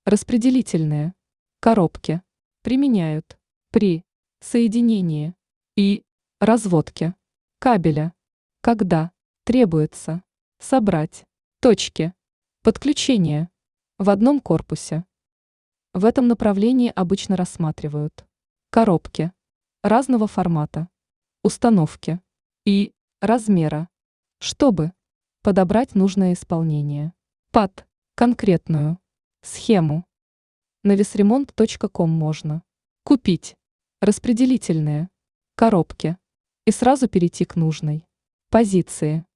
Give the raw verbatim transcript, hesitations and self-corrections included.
Распределительные коробки применяют при соединении и разводке кабеля, когда требуется собрать точки подключения в одном корпусе. В этом направлении обычно рассматривают коробки разного формата, установки и размера, чтобы подобрать нужное исполнение под конкретную схему. На весремонт точка ком можно купить распределительные коробки и сразу перейти к нужной позиции.